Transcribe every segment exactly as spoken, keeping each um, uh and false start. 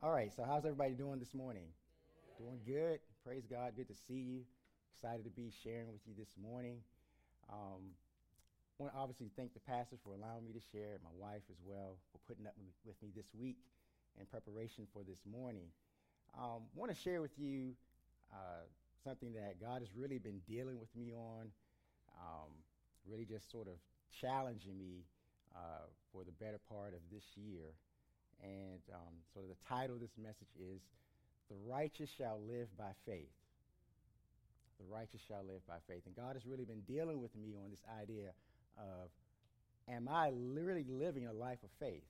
All right, so how's everybody doing this morning? Good. Doing good. Praise God. Good to see you. Excited to be sharing with you this morning. Um, I want to obviously thank the pastor for allowing me to share, my wife as well, for putting up with me this week in preparation for this morning. I um, want to share with you uh, something that God has really been dealing with me on, um, really just sort of challenging me uh, for the better part of this year. And um, so the title of this message is, The Righteous Shall Live by Faith. The righteous shall live by faith. And God has really been dealing with me on this idea of, am I literally living a life of faith?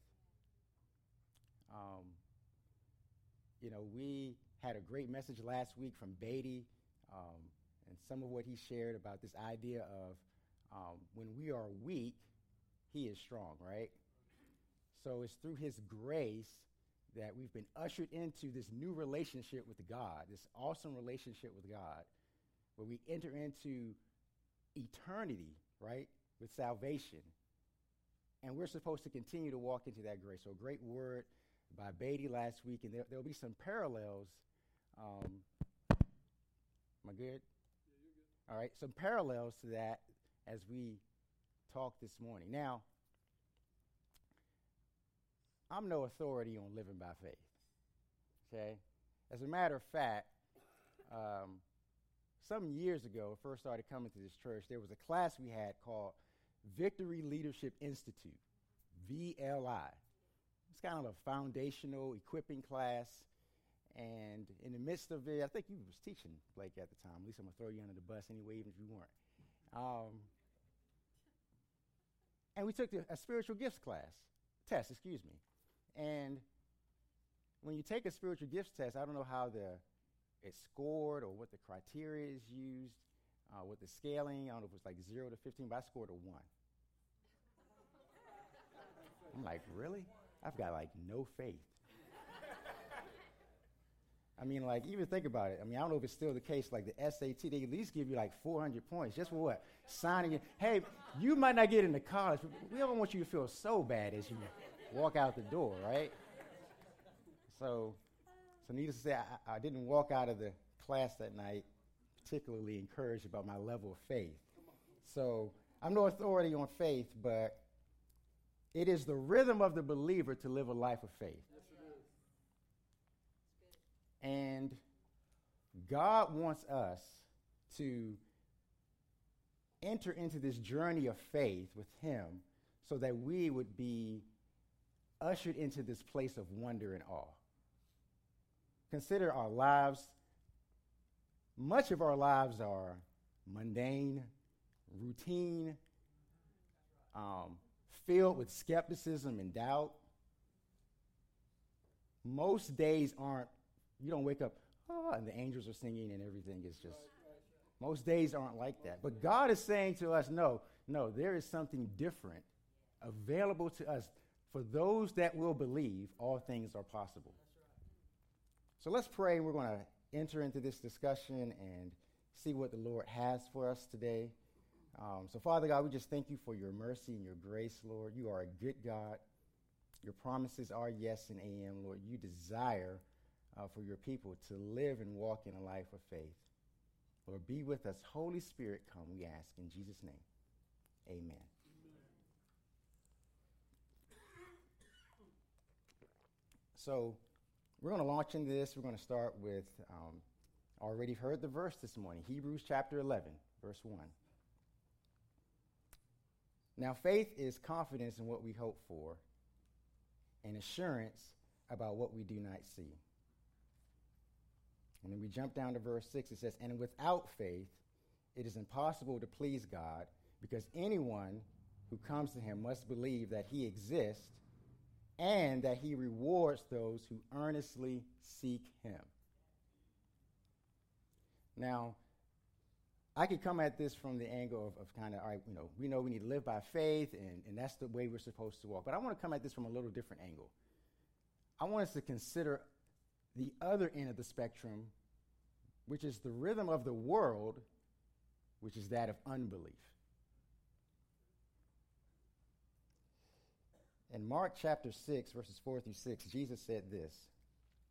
Um, you know, we had a great message last week from Beatty, um, and some of what he shared about this idea of um, when we are weak, he is strong, right? So it's through his grace that we've been ushered into this new relationship with God, this awesome relationship with God, where we enter into eternity, right, with salvation. And we're supposed to continue to walk into that grace. So a great word by Beatty last week, and there, there'll be some parallels. Um, am I good? Yeah, you're good. All right, some parallels to that as we talk this morning. Now, I'm no authority on living by faith, okay? As a matter of fact, um, some years ago, I first started coming to this church, there was a class we had called Victory Leadership Institute, V L I. It's kind of a foundational equipping class, and in the midst of it, I think you was teaching, Blake, at the time. At least I'm going to throw you under the bus anyway, even if you weren't. Um, and we took the, a spiritual gifts class, test, excuse me. And when you take a spiritual gifts test, I don't know how the it's scored or what the criteria is used, uh, with the scaling. I don't know if it's like zero to fifteen, but I scored a one. I'm like, really? I've got like no faith. I mean, like, even think about it. I mean, I don't know if it's still the case, like the S A T, they at least give you like four hundred points just for what? Signing it. Hey, you might not get into college, but we don't want you to feel so bad as you walk out the door, right? So, so needless to say, I, I didn't walk out of the class that night particularly encouraged about my level of faith. So I'm no authority on faith, but it is the rhythm of the believer to live a life of faith. Yes, it is. And God wants us to enter into this journey of faith with him so that we would be ushered into this place of wonder and awe. Consider our lives. Much of our lives are mundane, routine, um, filled with skepticism and doubt. Most days aren't, you don't wake up, oh, and the angels are singing and everything is just, most days aren't like that. But God is saying to us, no, no, there is something different available to us. For those that will believe, all things are possible. So let's pray. We're going to enter into this discussion and see what the Lord has for us today. Um, so, Father God, we just thank you for your mercy and your grace, Lord. You are a good God. Your promises are yes and amen, Lord. You desire uh, for your people to live and walk in a life of faith. Lord, be with us. Holy Spirit, come, we ask in Jesus' name. Amen. So we're going to launch into this. We're going to start with, um, already heard the verse this morning, Hebrews chapter eleven, verse one. Now, faith is confidence in what we hope for and assurance about what we do not see. And then we jump down to verse six. It says, and without faith, it is impossible to please God, because anyone who comes to him must believe that he exists and that he rewards those who earnestly seek him. Now, I could come at this from the angle of, of kind of, all right, you know, we know we need to live by faith, and, and that's the way we're supposed to walk. But I want to come at this from a little different angle. I want us to consider the other end of the spectrum, which is the rhythm of the world, which is that of unbelief. In Mark chapter six, verses four through six, Jesus said this,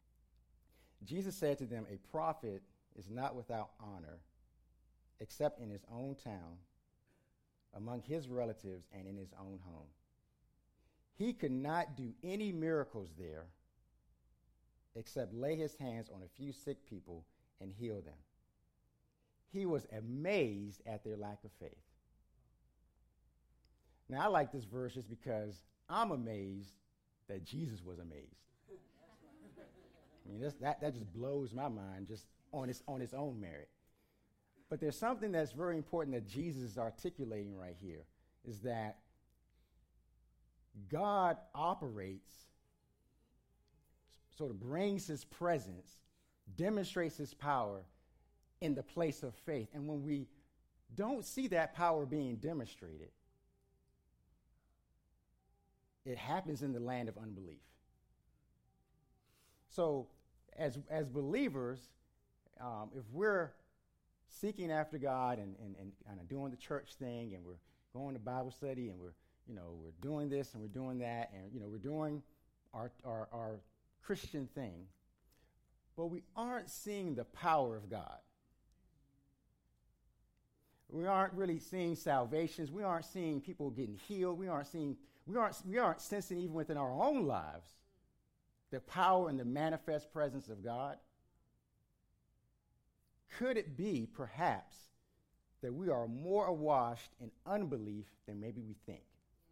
Jesus said to them, a prophet is not without honor except in his own town, among his relatives, and in his own home. He could not do any miracles there except lay his hands on a few sick people and heal them. He was amazed at their lack of faith. Now, I like this verse just because I'm amazed that Jesus was amazed. I mean, this, that, that just blows my mind just on its, on its own merit. But there's something that's very important that Jesus is articulating right here, is that God operates, sort of brings his presence, demonstrates his power in the place of faith. And when we don't see that power being demonstrated, it happens in the land of unbelief. So as, as believers, um, if we're seeking after God and, and, and kind of doing the church thing, and we're going to Bible study, and we're, you know, we're doing this and we're doing that, and, you know, we're doing our, our, our Christian thing, but we aren't seeing the power of God. We aren't really seeing salvations. We aren't seeing people getting healed. We aren't seeing, we aren't, we aren't sensing even within our own lives the power and the manifest presence of God. Could it be, perhaps, that we are more awash in unbelief than maybe we think?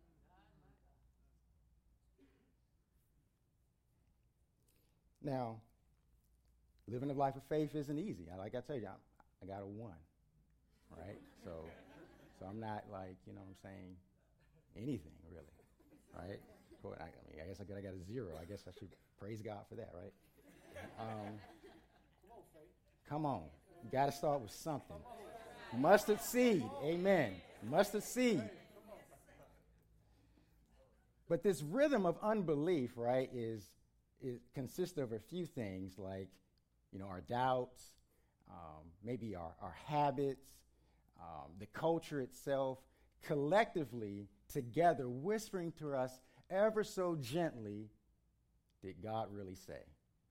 Now, living a life of faith isn't easy. Like I tell you, I'm, I got a one, right? So, so I'm not like, you know what I'm saying, anything really, right? I mean, I guess I got, I got a zero. I guess I should praise God for that, right? Um, come on. You got to start with something. Mustard seed. Amen. Mustard seed. But this rhythm of unbelief, right, is it consists of a few things like, you know, our doubts, um, maybe our, our habits, um, the culture itself, collectively, together, whispering to us ever so gently, did God really say?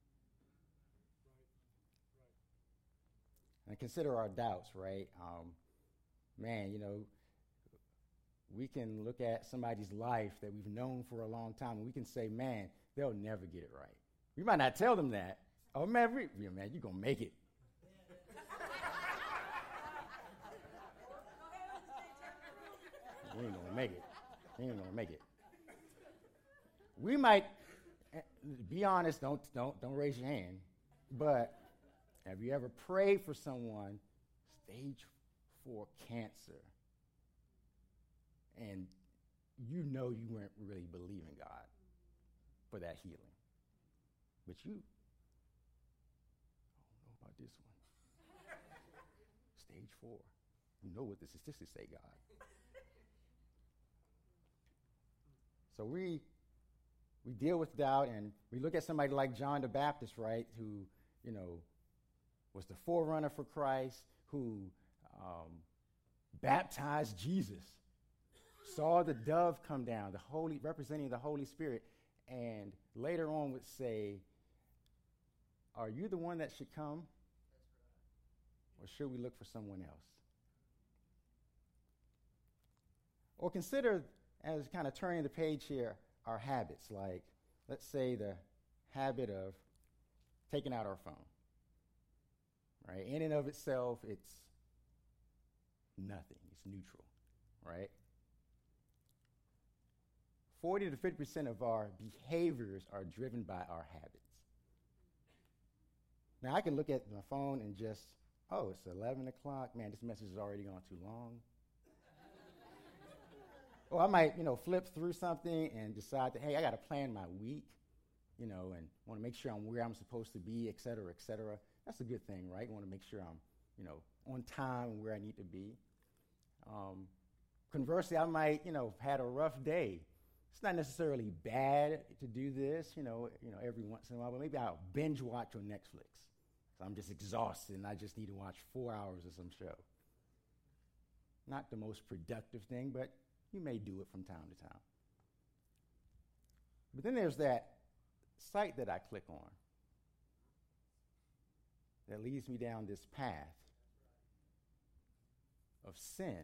And consider our doubts, right? Um, man, you know, we can look at somebody's life that we've known for a long time, and we can say, man, they'll never get it right. We might not tell them that. Oh, man, we, yeah, man, you're going to make it. You ain't going to make it. You ain't going to make it. We might, be honest, don't, don't, don't raise your hand, but have you ever prayed for someone, stage four cancer, and you know you weren't really believing God for that healing? But you, I don't know about this one. Stage four. You know what the statistics say, God. So we we deal with doubt, and we look at somebody like John the Baptist, right, who, you know, was the forerunner for Christ, who um, baptized Jesus, saw the dove come down, the Holy, representing the Holy Spirit, and later on would say, are you the one that should come? Or should we look for someone else? Or consider, as kind of turning the page here, our habits, like, let's say the habit of taking out our phone. Right? In and of itself, it's nothing. It's neutral, right? forty to fifty percent of our behaviors are driven by our habits. Now, I can look at my phone and just, oh, it's eleven o'clock. Man, this message has already gone too long. Or I might, you know, flip through something and decide that, hey, I got to plan my week, you know, and want to make sure I'm where I'm supposed to be, et cetera, et cetera. That's a good thing, right? You want to make sure I'm, you know, on time and where I need to be. Um, conversely, I might, you know, have had a rough day. It's not necessarily bad to do this, you know, you know, every once in a while, but maybe I'll binge watch on Netflix. So I'm just exhausted and I just need to watch four hours of some show. Not the most productive thing, but you may do it from time to time. But then there's that site that I click on. that leads me down this path of sin.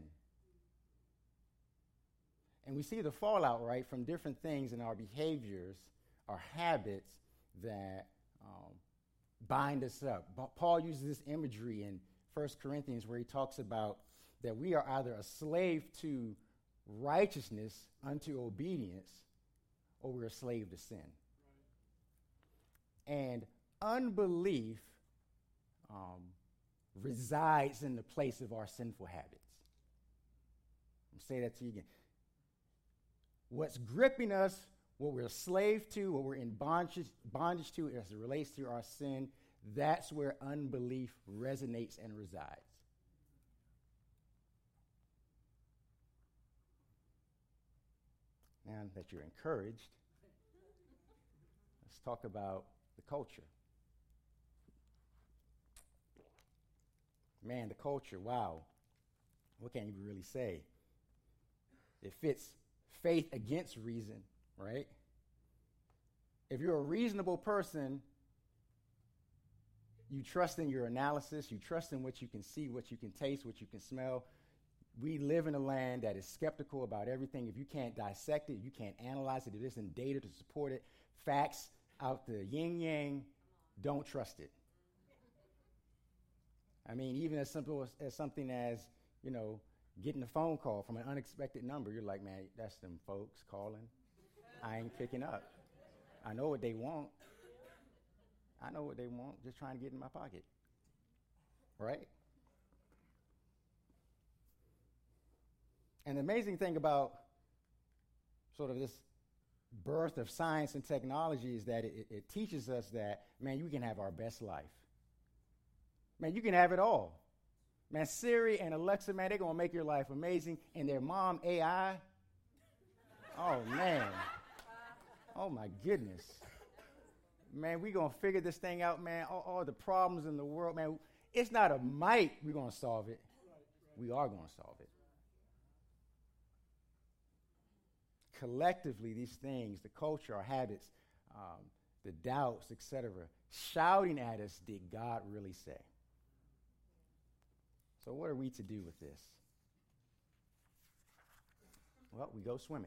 And we see the fallout, right, from different things in our behaviors, our habits that um, bind us up. But Paul uses this imagery in First Corinthians where he talks about that we are either a slave to righteousness unto obedience, or we're a slave to sin. Right. And unbelief um, resides in the place of our sinful habits. I'm say that to you again. What's gripping us, what we're a slave to, what we're in bondage, bondage to as it relates to our sin, that's where unbelief resonates and resides. Now that you're encouraged, let's talk about the culture. Man, the culture, wow. What can you really say? It fits faith against reason, right? If you're a reasonable person, you trust in your analysis, you trust in what you can see, what you can taste, what you can smell. We live in a land that is skeptical about everything. If you can't dissect it, you can't analyze it, if there isn't data to support it, facts out the yin-yang, don't trust it. I mean, even as simple as, as something as, you know, getting a phone call from an unexpected number, you're like, man, that's them folks calling. I ain't picking up. I know what they want. I know what they want, just trying to get in my pocket. Right? And the amazing thing about sort of this birth of science and technology is that it, it teaches us that, man, you can have our best life. Man, you can have it all. Man, Siri and Alexa, man, they're going to make your life amazing. And their mom, A I, oh, man. Oh, my goodness. Man, we're going to figure this thing out, man. All, all the problems in the world, man, it's not a might we're going to solve it. We are going to solve it. Collectively, these things, the culture, our habits, um, the doubts, et cetera, shouting at us, did God really say? So what are we to do with this? Well, we go swimming.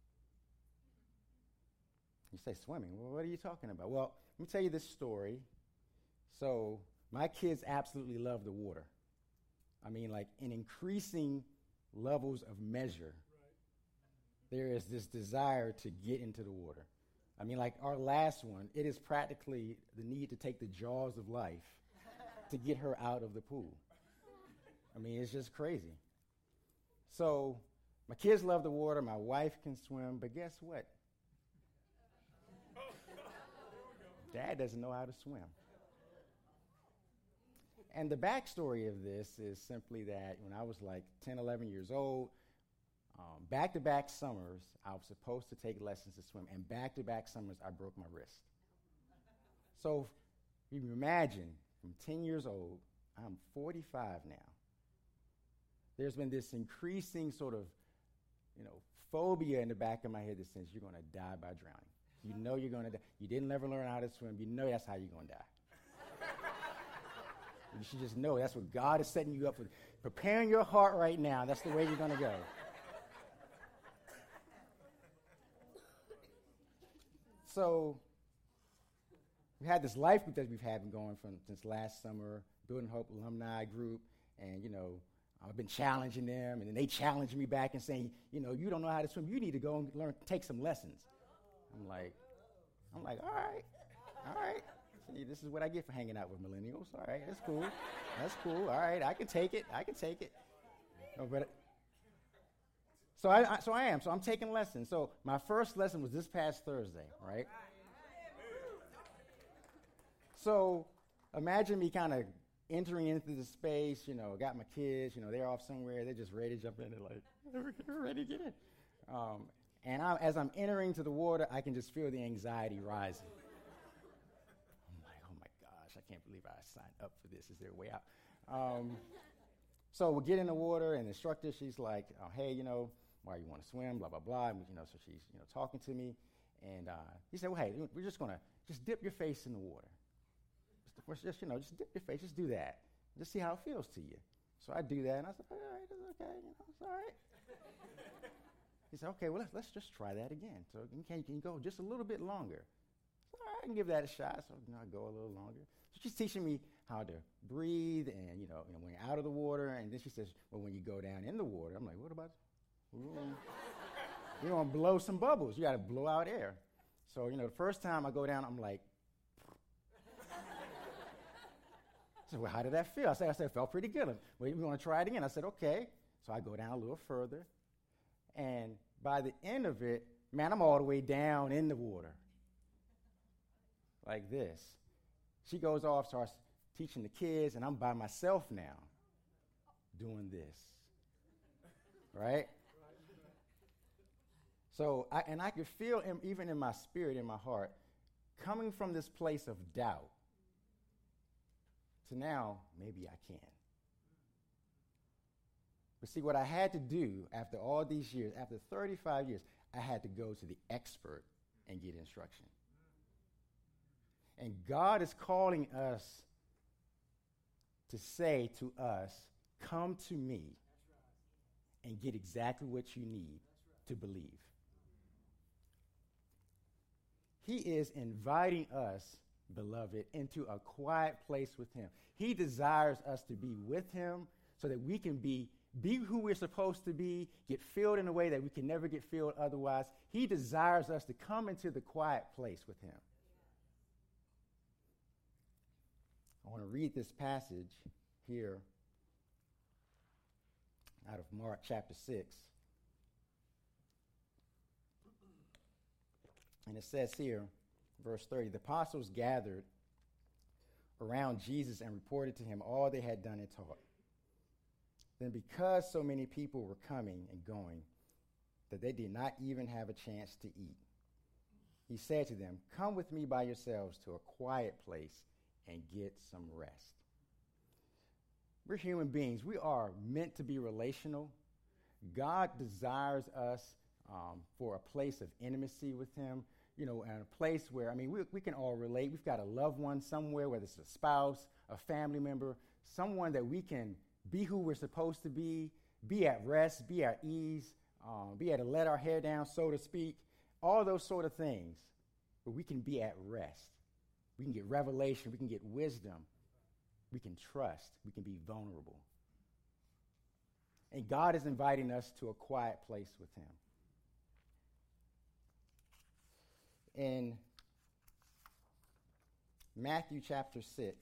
You say swimming? Well, what are you talking about? Well, let me tell you this story. So my kids absolutely love the water. I mean, like in increasing levels of measure, there is this desire to get into the water. I mean, like our last one, it is practically the need to take the jaws of life to get her out of the pool. I mean, it's just crazy. So my kids love the water. My wife can swim. But guess what? Dad doesn't know how to swim. And the backstory of this is simply that when I was like ten, eleven years old, um, back-to-back summers, I was supposed to take lessons to swim. And back-to-back summers, I broke my wrist. So you can imagine, from ten years old, I'm forty-five now. There's been this increasing sort of, you know, phobia in the back of my head that says you're going to die by drowning. You know you're going to die. You didn't ever learn how to swim. You know that's how you're going to die. You should just know that's what God is setting you up for. Preparing your heart right now. That's the way you're going to go. So we had this life group that we've had been going from since last summer, Building Hope alumni group, and, you know, I've been challenging them, and then they challenge me back and saying, you know, you don't know how to swim. You need to go and learn, take some lessons. I'm like, I'm like, all right, all right. See, this is what I get for hanging out with millennials. All right, that's cool. That's cool. All right, I can take it. I can take it. No, but so I, I, so I am. So I'm taking lessons. So my first lesson was this past Thursday, right? So imagine me kind of entering into the space, you know, got my kids, you know, they're off somewhere. They're just ready to jump in. They're like, we're ready to get in. Um, and I, as I'm entering to the water, I can just feel the anxiety rising. I'm like, oh, my gosh, I can't believe I signed up for this. Is there a way out? Um, so we get in the water, and the instructor, she's like, oh, hey, you know, why you want to swim, blah, blah, blah. And, you know, so she's, you know, talking to me. And uh, he said, well, hey, we're just going to just dip your face in the water. just, just, you know, just dip your face, just do that. Just see how it feels to you. So I do that, and I said, all right, it's okay, you know, it's all right. He said, okay, well, let's, let's just try that again. So can, can you go just a little bit longer? So, all right, I can give that a shot. So you know, I go a little longer. So she's teaching me how to breathe and, you know, you know, when you're out of the water. And then she says, well, when you go down in the water, I'm like, what about, you want to blow some bubbles. You got to blow out air. So, you know, the first time I go down, I'm like, I said, well, how did that feel? I said, I said, it felt pretty good. Well, you want to try it again? I said, okay. So I go down a little further. And by the end of it, man, I'm all the way down in the water. Like this. She goes off, starts teaching the kids, and I'm by myself now doing this. Right? So, I, and I could feel, in, even in my spirit, in my heart, coming from this place of doubt to now, maybe I can. But see, what I had to do after all these years, after thirty-five years, I had to go to the expert and get instruction. And God is calling us to say to us, come to me and get exactly what you need to believe. He is inviting us, beloved, into a quiet place with him. He desires us to be with him so that we can be, be who we're supposed to be, get filled in a way that we can never get filled otherwise. He desires us to come into the quiet place with him. I want to read this passage here out of Mark chapter six. And it says here, verse thirty, the apostles gathered around Jesus and reported to him all they had done and taught. Then because so many people were coming and going, that they did not even have a chance to eat, he said to them, come with me by yourselves to a quiet place and get some rest. We're human beings. We are meant to be relational. God desires us um, for a place of intimacy with him, you know, and a place where, I mean, we, we can all relate. We've got a loved one somewhere, whether it's a spouse, a family member, someone that we can be who we're supposed to be, be at rest, be at ease, um, be able to let our hair down, so to speak, all those sort of things, where we can be at rest. We can get revelation. We can get wisdom. We can trust. We can be vulnerable. And God is inviting us to a quiet place with him. In Matthew chapter six,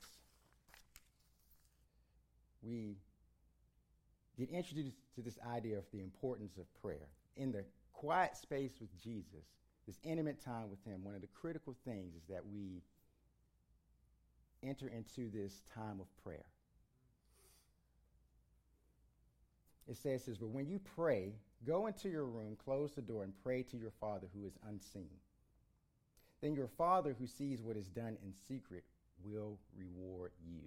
we get introduced to this idea of the importance of prayer. In the quiet space with Jesus, this intimate time with him, one of the critical things is that we enter into this time of prayer. It says this, but when you pray, go into your room, close the door, and pray to your Father who is unseen. Then your Father who sees what is done in secret will reward you.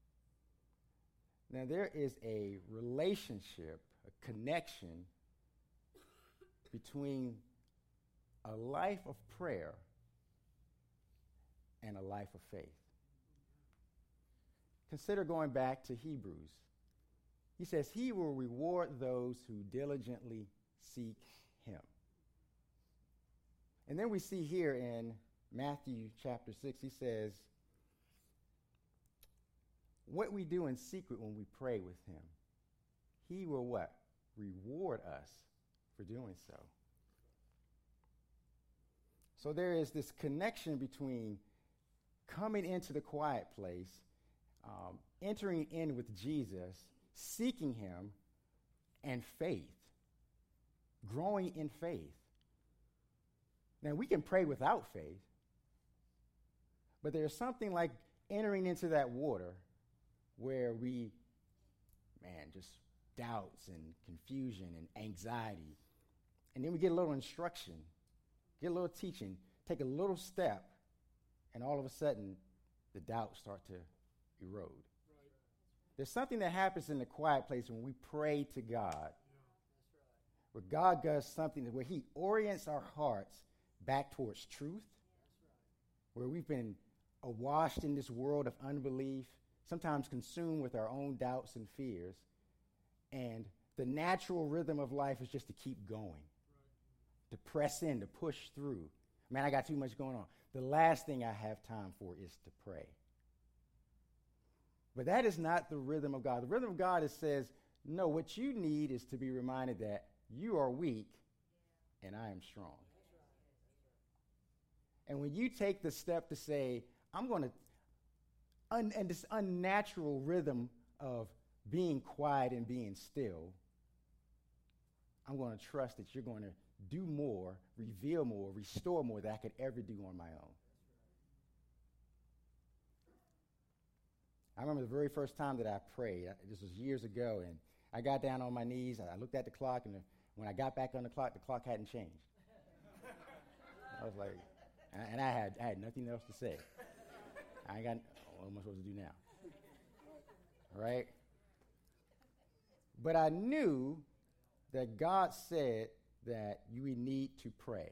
Now there is a relationship, a connection between a life of prayer and a life of faith. Consider going back to Hebrews. He says, he will reward those who diligently seek him. And then we see here in Matthew chapter six, he says, what we do in secret when we pray with him, he will what? Reward us for doing so. So there is this connection between coming into the quiet place, Um, entering in with Jesus, seeking him, and faith, growing in faith. Now, we can pray without faith, but there's something like entering into that water where we, man, just doubts and confusion and anxiety, and then we get a little instruction, get a little teaching, take a little step, and all of a sudden, the doubts start to erode. Right. There's something that happens in the quiet place when we pray to God, yeah, where God does something where he orients our hearts back towards truth, right, where we've been awashed in this world of unbelief, sometimes consumed with our own doubts and fears. And the natural rhythm of life is just to keep going, right. To press in, to push through. Man, I got too much going on. The last thing I have time for is to pray. But that is not the rhythm of God. The rhythm of God is says, no, what you need is to be reminded that you are weak and I am strong. And when you take the step to say, I'm going to, un, and this unnatural rhythm of being quiet and being still, I'm going to trust that you're going to do more, reveal more, restore more than I could ever do on my own. I remember the very first time that I prayed. This was years ago, and I got down on my knees, and I looked at the clock, and the, when I got back on the clock, the clock hadn't changed. I was like, and I had I had nothing else to say. I ain't got, what am I supposed to do now? Right? But I knew that God said that you need to pray.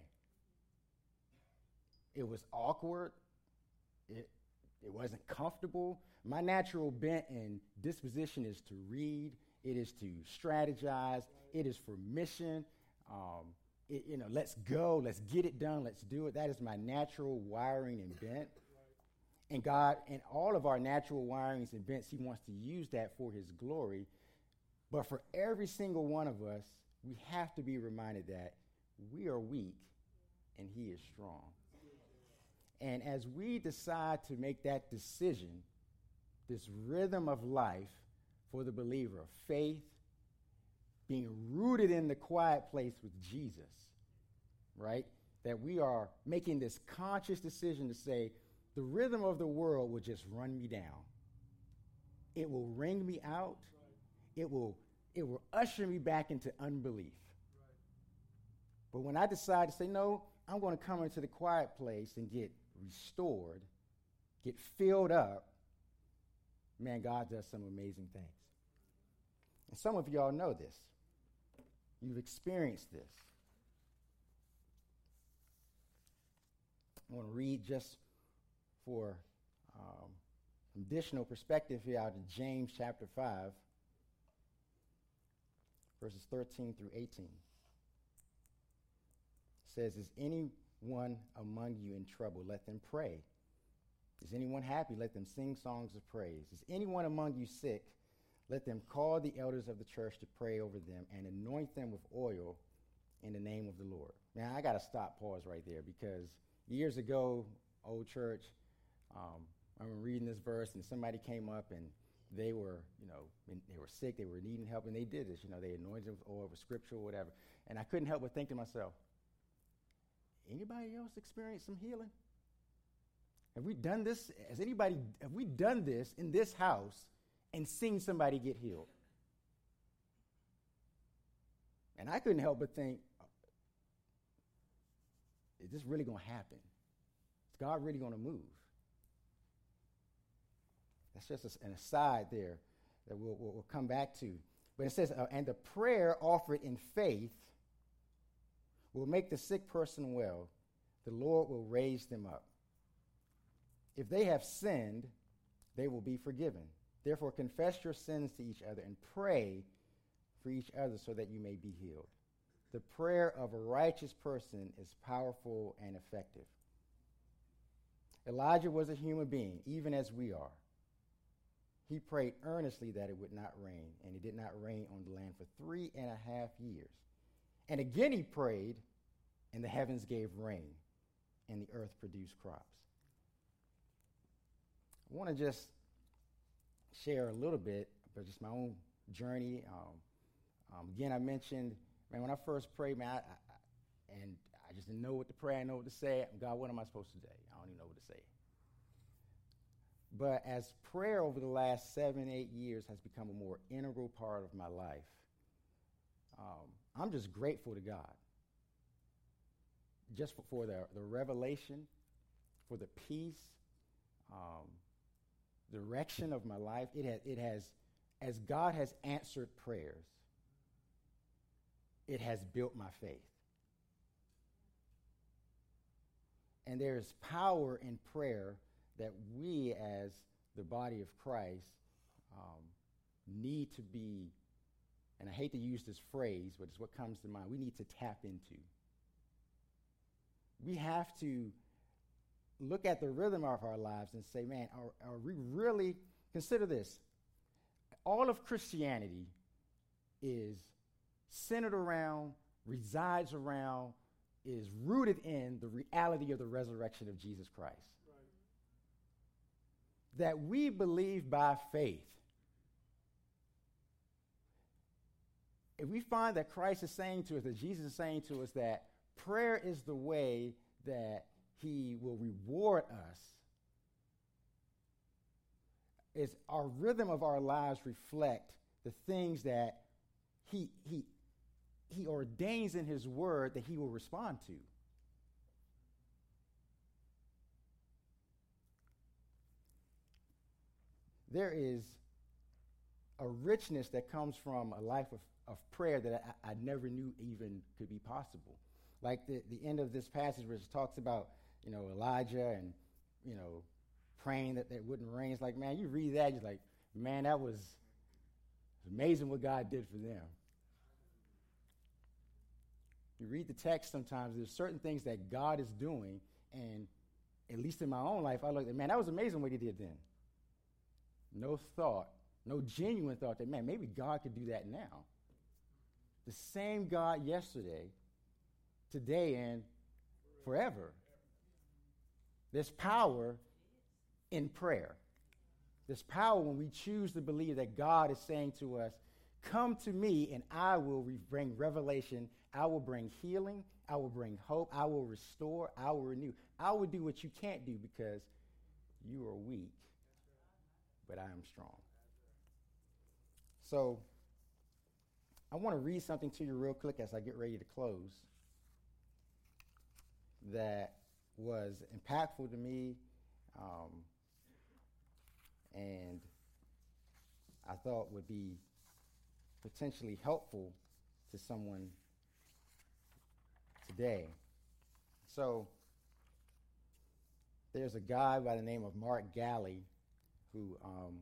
It was awkward. It, it wasn't comfortable. My natural bent and disposition is to read. It is to strategize. It is for mission. Um, it, you know, let's go. Let's get it done. Let's do it. That is my natural wiring and bent. And God, in all of our natural wirings and bents, he wants to use that for his glory. But for every single one of us, we have to be reminded that we are weak and he is strong. And as we decide to make that decision, this rhythm of life for the believer of faith, being rooted in the quiet place with Jesus, right? That we are making this conscious decision to say, the rhythm of the world will just run me down. It will wring me out. Right. It will it will usher me back into unbelief. Right. But when I decide to say, no, I'm going to come into the quiet place and get restored, get filled up, man, God does some amazing things. And some of y'all know this. You've experienced this. I want to read just for um, additional perspective here out of James chapter five, verses thirteen through eighteen. It says, is anyone among you in trouble? Let them pray. Is anyone happy? Let them sing songs of praise. Is anyone among you sick? Let them call the elders of the church to pray over them and anoint them with oil in the name of the Lord. Now, I got to stop, pause right there, because years ago, old church, um, I remember reading this verse, and somebody came up, and they were, you know, they were sick, they were needing help, and they did this. You know, they anointed them with oil, with scripture, or whatever. And I couldn't help but think to myself, anybody else experienced some healing? Have we done this? Has anybody, have we done this in this house and seen somebody get healed? And I couldn't help but think, is this really going to happen? Is God really going to move? That's just a, an aside there that we'll, we'll, we'll come back to. But it says, uh, and the prayer offered in faith will make the sick person well. The Lord will raise them up. If they have sinned, they will be forgiven. Therefore, confess your sins to each other and pray for each other so that you may be healed. The prayer of a righteous person is powerful and effective. Elijah was a human being, even as we are. He prayed earnestly that it would not rain, and it did not rain on the land for three and a half years. And again he prayed, and the heavens gave rain, and the earth produced crops. I want to just share a little bit about just my own journey. Um, um, again, I mentioned, man, when I first prayed, man, I, I, and I just didn't know what to pray. I didn't know what to say. God, what am I supposed to say? I don't even know what to say. But as prayer over the last seven, eight years has become a more integral part of my life, um, I'm just grateful to God. Just for, for the, the revelation, for the peace, um, direction of my life. It has, it has, as God has answered prayers, it has built my faith. And there is power in prayer that we as the body of Christ um, need to be, and I hate to use this phrase, but it's what comes to mind, we need to tap into. We have to look at the rhythm of our lives and say, man, are, are we really, consider this, all of Christianity is centered around, resides around, is rooted in the reality of the resurrection of Jesus Christ. Right. That we believe by faith. If we find that Christ is saying to us, that Jesus is saying to us that prayer is the way that he will reward us, is our rhythm of our lives reflect the things that he, he, he ordains in his word that he will respond to. There is a richness that comes from a life of, of prayer that I, I never knew even could be possible. Like the, the end of this passage where it talks about, you know, Elijah and, you know, praying that it wouldn't rain. It's like, man, you read that, you're like, man, that was amazing what God did for them. You read the text sometimes, there's certain things that God is doing, and at least in my own life, I look at, man, that was amazing what he did then. No thought, no genuine thought that, man, maybe God could do that now. The same God yesterday, today, and forever. There's power in prayer. There's power when we choose to believe that God is saying to us, come to me and I will re- bring revelation. I will bring healing. I will bring hope. I will restore. I will renew. I will do what you can't do because you are weak, but I am strong. So I want to read something to you real quick as I get ready to close that was impactful to me, um, and I thought would be potentially helpful to someone today. So there's a guy by the name of Mark Galli who um,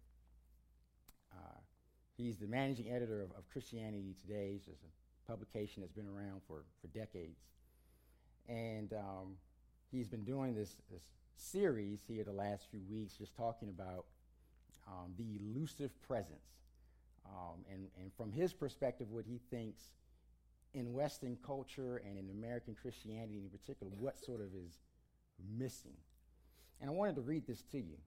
uh, he's the managing editor of, of Christianity Today. It's just a publication that's been around for, for decades. And um, he's been doing this, this series here the last few weeks, just talking about um, the elusive presence. Um, and, and from his perspective, what he thinks in Western culture and in American Christianity in particular, what sort of is missing. And I wanted to read this to you.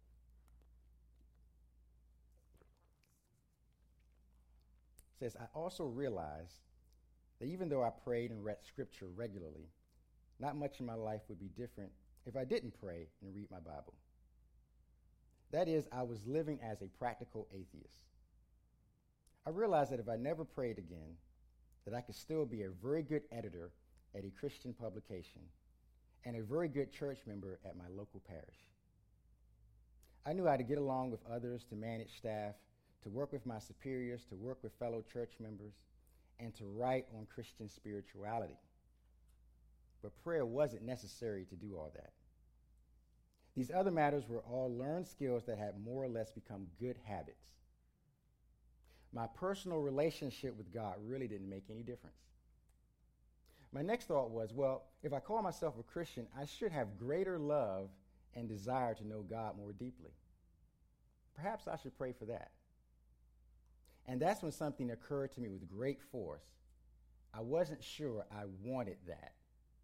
It says, I also realized that even though I prayed and read scripture regularly, not much in my life would be different if I didn't pray and read my Bible. That is, I was living as a practical atheist. I realized that if I never prayed again, that I could still be a very good editor at a Christian publication and a very good church member at my local parish. I knew how to get along with others, to manage staff, to work with my superiors, to work with fellow church members, and to write on Christian spirituality. But prayer wasn't necessary to do all that. These other matters were all learned skills that had more or less become good habits. My personal relationship with God really didn't make any difference. My next thought was, well, if I call myself a Christian, I should have greater love and desire to know God more deeply. Perhaps I should pray for that. And that's when something occurred to me with great force. I wasn't sure I wanted that.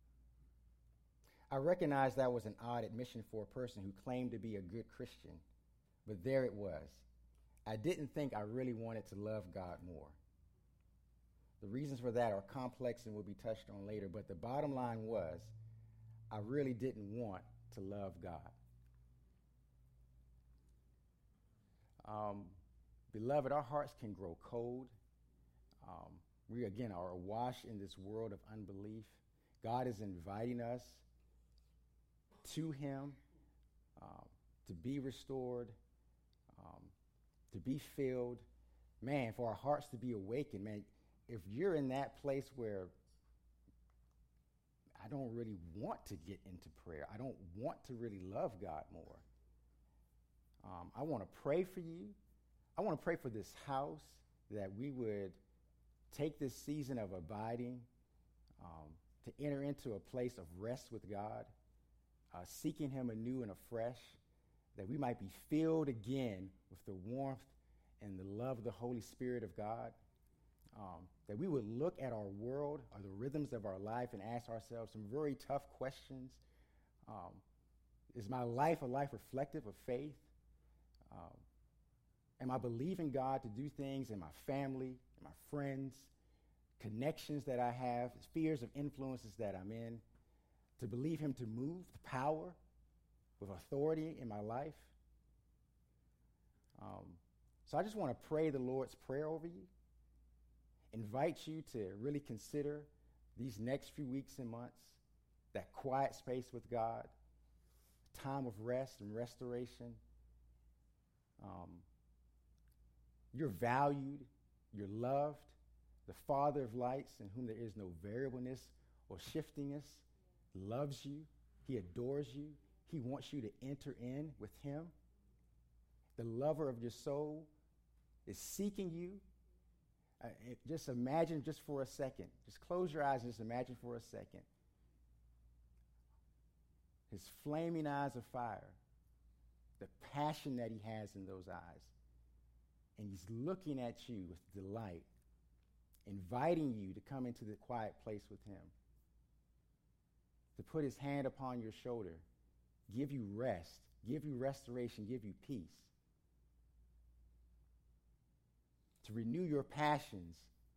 I recognized that was an odd admission for a person who claimed to be a good Christian, but there it was. I didn't think I really wanted to love God more. The reasons for that are complex and will be touched on later, but the bottom line was I really didn't want to love God. Um, beloved, our hearts can grow cold. Um, we, again, are awash in this world of unbelief. God is inviting us to him, um, to be restored, um, to be filled. Man, for our hearts to be awakened, man, if you're in that place where, I don't really want to get into prayer. I don't want to really love God more. Um, I want to pray for you. I want to pray for this house, that we would take this season of abiding um, to enter into a place of rest with God, uh, seeking him anew and afresh, that we might be filled again with the warmth and the love of the Holy Spirit of God, um, that we would look at our world or the rhythms of our life and ask ourselves some very tough questions. Um, is my life a life reflective of faith? Um, am I believing God to do things in my family, in my friends, connections that I have, spheres of influences that I'm in, to believe him to move with power, with authority in my life? Um, so I just want to pray the Lord's Prayer over you, invite you to really consider these next few weeks and months, that quiet space with God, time of rest and restoration. Um, you're valued, you're loved. The Father of lights, in whom there is no variableness or shiftingness, loves you. He adores you. He wants you to enter in with him. The lover of your soul is seeking you. Uh, it, just imagine just for a second. Just close your eyes and just imagine for a second. His flaming eyes of fire, the passion that he has in those eyes. And he's looking at you with delight, inviting you to come into the quiet place with him, to put his hand upon your shoulder, give you rest, give you restoration, give you peace, to renew your passions,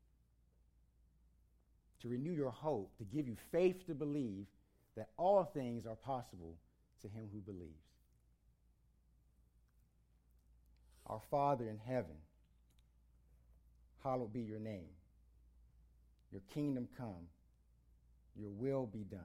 to renew your hope, to give you faith to believe that all things are possible to him who believes. Our Father in heaven, hallowed be your name. Your kingdom come, your will be done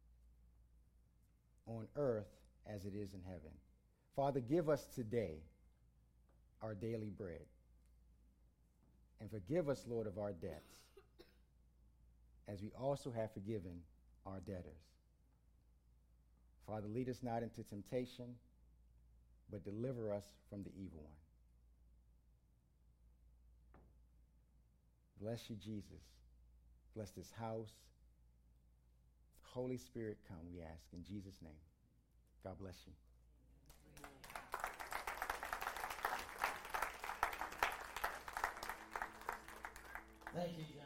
on earth as it is in heaven. Father, give us today our daily bread. And forgive us, Lord, of our debts, as we also have forgiven our debtors. Father, lead us not into temptation, but deliver us from the evil one. Bless you, Jesus. Bless this house. Holy Spirit, come, we ask, in Jesus' name. God bless you. Thank you.